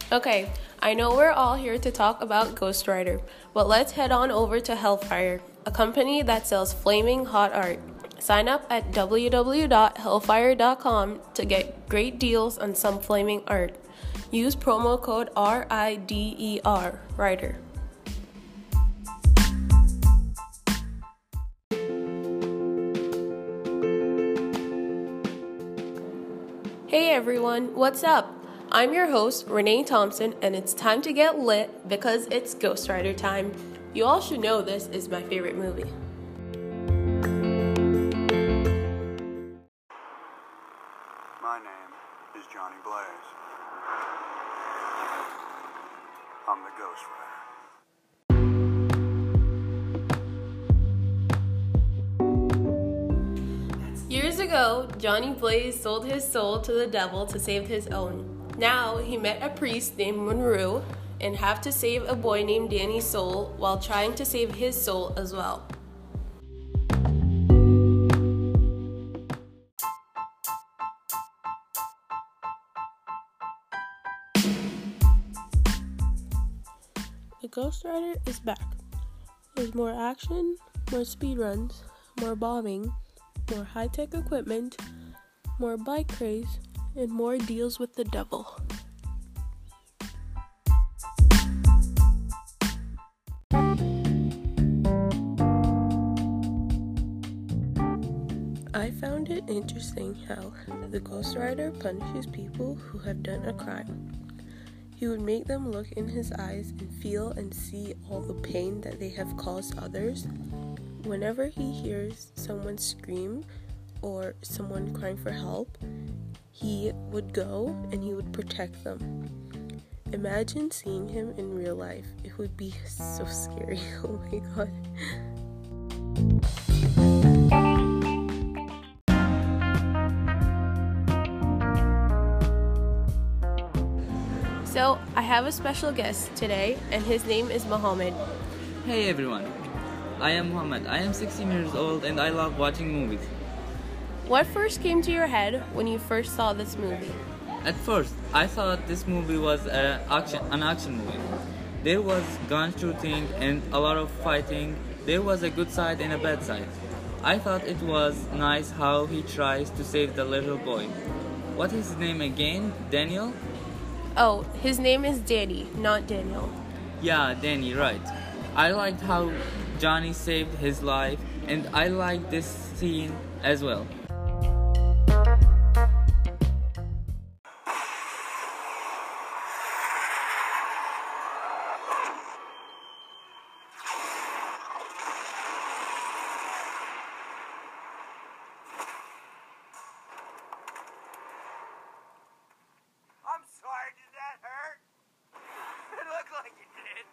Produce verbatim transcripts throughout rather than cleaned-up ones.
Okay, I know we're all here to talk about Ghost Rider, but let's head on over to Hellfire, a company that sells flaming hot art. Sign up at w w w dot hellfire dot com to get great deals on some flaming art. Use promo code R I D E R, Rider. Hey everyone, what's up? I'm your host, Renee Thompson, and it's time to get lit because it's Ghost Rider time. You all should know this is my favorite movie. My name is Johnny Blaze. I'm the Ghost Rider. Years ago, Johnny Blaze sold his soul to the devil to save his own. Now, he met a priest named Monroe and have to save a boy named Danny's soul while trying to save his soul as well. The Ghost Rider is back. There's more action, more speed runs, more bombing, more high-tech equipment, more bike craze, and more deals with the devil. I found it interesting how the Ghost Rider punishes people who have done a crime. He would make them look in his eyes and feel and see all the pain that they have caused others. Whenever he hears someone scream or someone crying for help, he would go and he would protect them. Imagine seeing him in real life. It would be so scary. Oh my god. So, I have a special guest today, and his name is Mohammed. Hey everyone, I am Muhammad. I am sixteen years old and I love watching movies. What first came to your head when you first saw this movie? At first, I thought this movie was a action, an action movie. There was gun shooting and a lot of fighting. There was a good side and a bad side. I thought it was nice how he tries to save the little boy. What is his name again? Daniel? Oh, his name is Danny, not Daniel. Yeah, Danny, right. I liked how Johnny saved his life, and I liked this scene as well. I'm sorry, did that hurt? It looked like it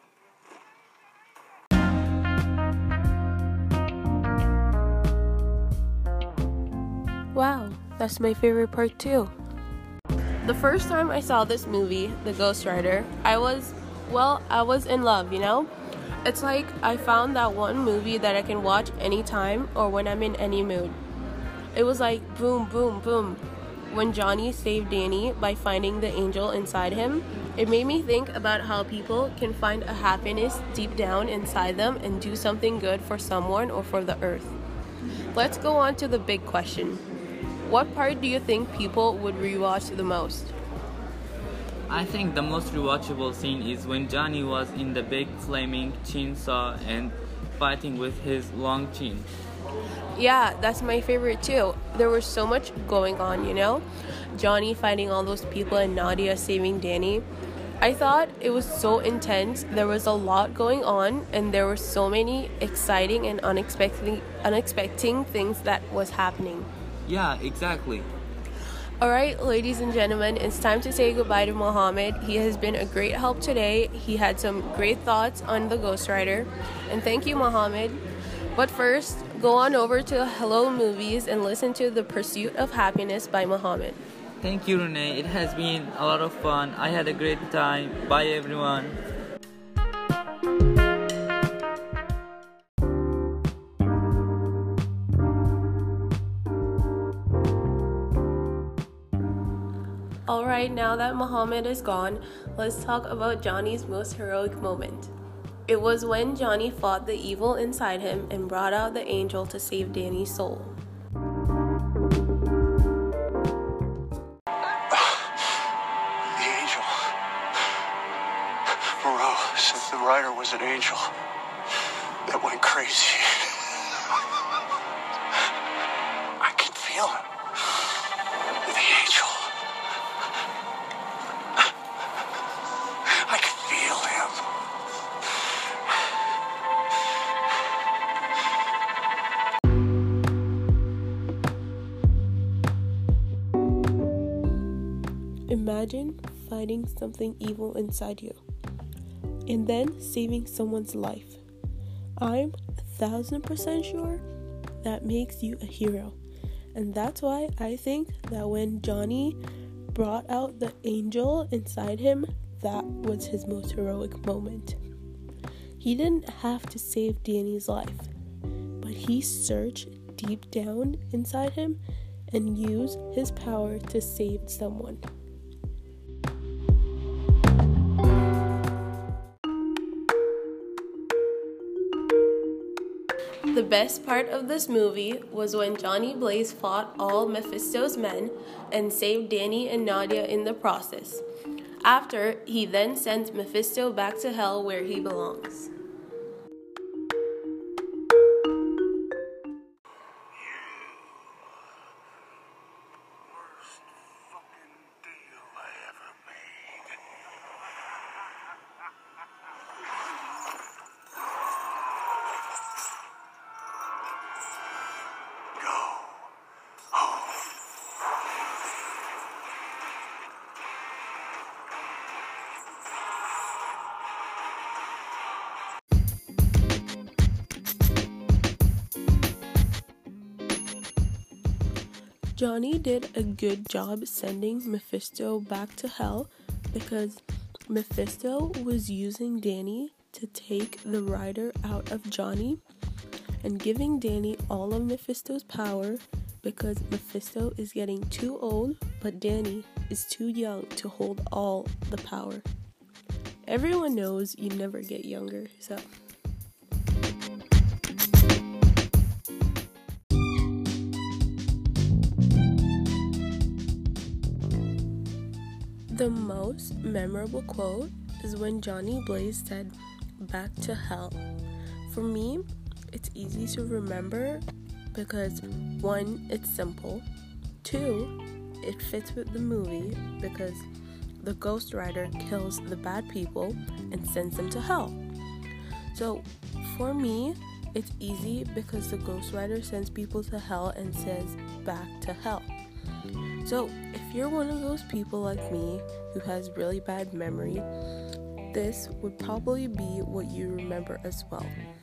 did. Wow, that's my favorite part too. The first time I saw this movie, The Ghost Rider, I was, well, I was in love, you know? It's like I found that one movie that I can watch anytime or when I'm in any mood. It was like boom, boom, boom. When Johnny saved Danny by finding the angel inside him, it made me think about how people can find a happiness deep down inside them and do something good for someone or for the earth. Let's go on to the big question. What part do you think people would rewatch the most? I think the most rewatchable scene is when Johnny was in the big flaming chainsaw and fighting with his long chin. Yeah, that's my favorite too. There was so much going on, you know? Johnny fighting all those people and Nadia saving Danny. I thought it was so intense. There was a lot going on and there were so many exciting and unexpected unexpected things that was happening. Yeah, exactly. Alright, ladies and gentlemen, it's time to say goodbye to Mohammed. He has been a great help today. He had some great thoughts on the Ghost Rider. And thank you, Mohammed. But first, go on over to Hello Movies and listen to The Pursuit of Happiness by Mohammed. Thank you, Renee. It has been a lot of fun. I had a great time. Bye, everyone. Alright, now that Muhammad is gone, let's talk about Johnny's most heroic moment. It was when Johnny fought the evil inside him and brought out the angel to save Danny's soul. The angel. Moreau said the rider was an angel that went crazy. I can feel him. The angel. I can feel him. Imagine fighting something evil inside you and then saving someone's life. I'm a thousand percent sure that makes you a hero. And that's why I think that when Johnny brought out the angel inside him, that was his most heroic moment. He didn't have to save Danny's life, but he searched deep down inside him and used his power to save someone. The best part of this movie was when Johnny Blaze fought all Mephisto's men and saved Danny and Nadia in the process. After, he then sent Mephisto back to hell where he belongs. Worst fucking deal I ever made. Go home. Johnny did a good job sending Mephisto back to hell because Mephisto was using Danny to take the rider out of Johnny and giving Danny all of Mephisto's power because Mephisto is getting too old, but Danny is too young to hold all the power. Everyone knows you never get younger, so... The most memorable quote is when Johnny Blaze said, "Back to hell." For me, it's easy to remember because one, it's simple. Two, it fits with the movie because the Ghost Rider kills the bad people and sends them to hell. So for me, it's easy because the Ghost Rider sends people to hell and says, "Back to hell." So, if you're one of those people like me who has really bad memory, this would probably be what you remember as well.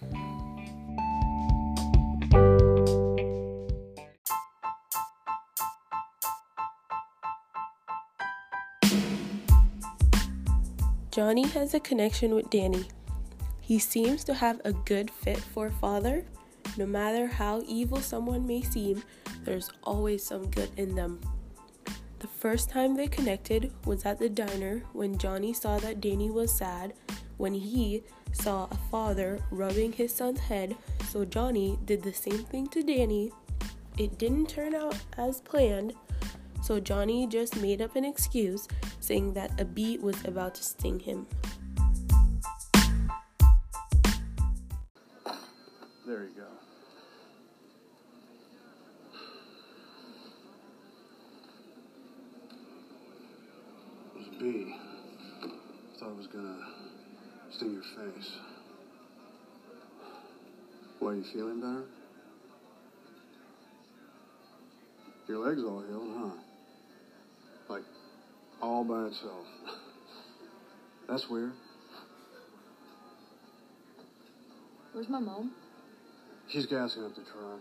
Johnny has a connection with Danny. He seems to have a good fit for a father. No matter how evil someone may seem, there's always some good in them. The first time they connected was at the diner when Johnny saw that Danny was sad, when he saw a father rubbing his son's head, so Johnny did the same thing to Danny. It didn't turn out as planned, so Johnny just made up an excuse saying that a bee was about to sting him. There you go. It was a bee. Thought it was gonna sting your face. What, are you feeling better? Your leg's all healed, huh? Like, all by itself. That's weird. Where's my mom? She's gassing up the truck.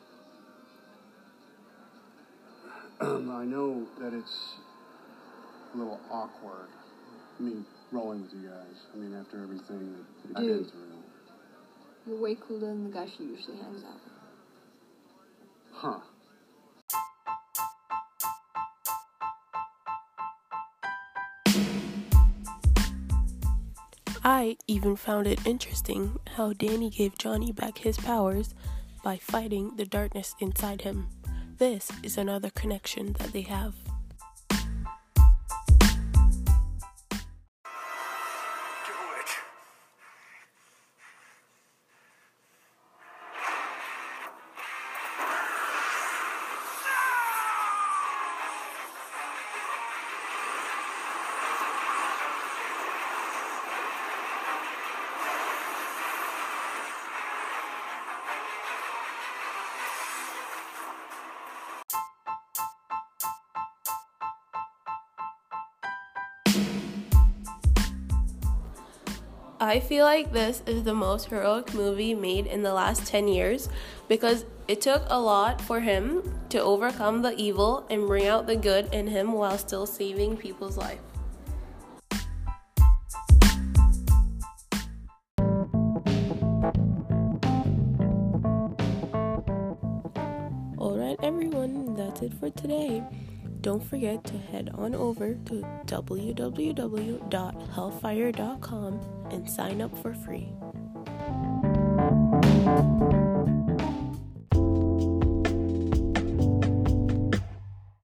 I know that it's a little awkward, me rolling with you guys. I mean, after everything that I've been through. You're way cooler than the guy she usually hangs out with. Huh. I even found it interesting how Danny gave Johnny back his powers by fighting the darkness inside him. This is another connection that they have. I feel like this is the most heroic movie made in the last ten years because it took a lot for him to overcome the evil and bring out the good in him while still saving people's life. Alright everyone, that's it for today. Don't forget to head on over to w w w dot hellfire dot com and sign up for free.